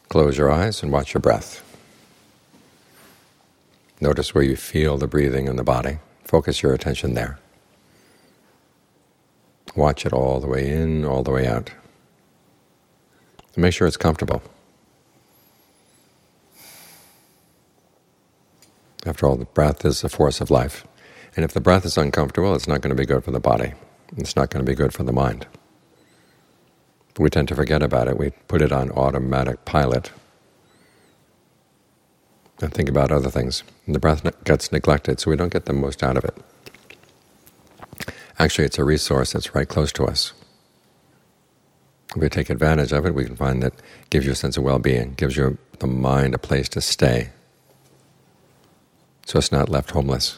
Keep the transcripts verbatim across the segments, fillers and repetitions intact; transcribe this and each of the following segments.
Close your eyes and watch your breath. Notice where you feel the breathing in the body. Focus your attention there. Watch it all the way in, all the way out. And make sure it's comfortable. After all, the breath is the force of life. And if the breath is uncomfortable, it's not going to be good for the body. It's not going to be good for the mind. We tend to forget about it. We put it on automatic pilot and think about other things. And the breath gets neglected, so we don't get the most out of it. Actually, it's a resource that's right close to us. If we take advantage of it, we can find that it gives you a sense of well-being, gives you the mind a place to stay, so it's not left homeless.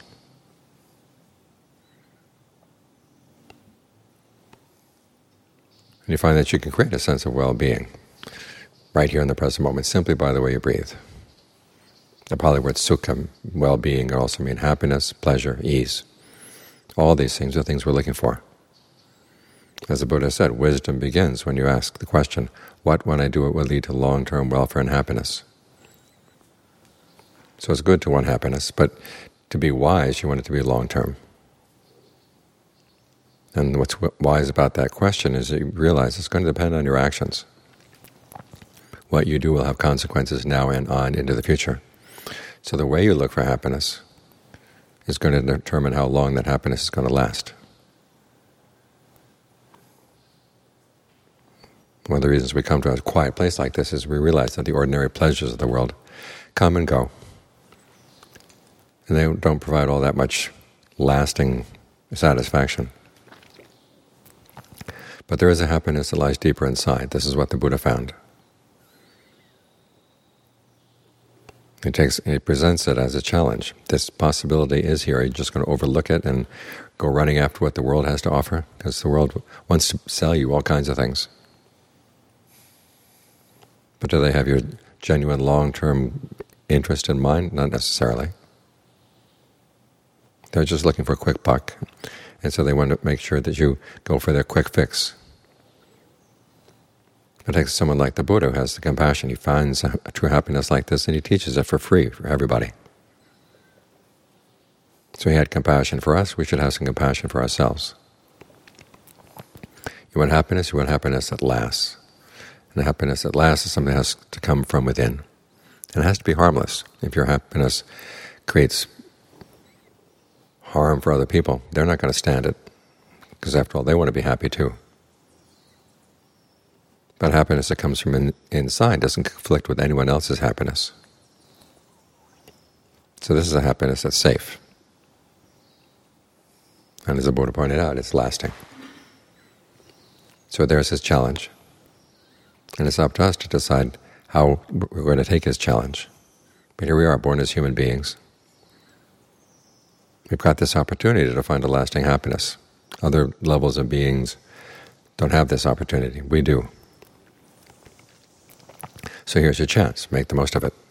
And you find that you can create a sense of well-being right here in the present moment, simply by the way you breathe. The Pali word sukha, well-being, can also mean happiness, pleasure, ease. All these things are things we're looking for. As the Buddha said, wisdom begins when you ask the question, what, when I do it, will lead to long-term welfare and happiness? So it's good to want happiness, but to be wise, you want it to be long-term. And what's wise about that question is that you realize it's going to depend on your actions. What you do will have consequences now and on into the future. So the way you look for happiness is going to determine how long that happiness is going to last. One of the reasons we come to a quiet place like this is we realize that the ordinary pleasures of the world come and go. And they don't provide all that much lasting satisfaction. But there is a happiness that lies deeper inside. This is what the Buddha found. He takes, he presents it as a challenge. This possibility is here. Are you just going to overlook it and go running after what the world has to offer? Because the world wants to sell you all kinds of things. But do they have your genuine long-term interest in mind? Not necessarily. They're just looking for a quick buck, and so they want to make sure that you go for their quick fix. It takes someone like the Buddha who has the compassion. He finds a true happiness like this, and he teaches it for free for everybody. So he had compassion for us. We should have some compassion for ourselves. You want happiness? You want happiness that lasts. And the happiness that lasts is something that has to come from within. And it has to be harmless. If your happiness creates harm for other people, they're not going to stand it, because after all, they want to be happy too. But happiness that comes from in, inside doesn't conflict with anyone else's happiness. So this is a happiness that's safe. And as the Buddha pointed out, it's lasting. So there's his challenge. And it's up to us to decide how we're going to take his challenge. But here we are, born as human beings. We've got this opportunity to find a lasting happiness. Other levels of beings don't have this opportunity. We do. So here's your chance. Make the most of it.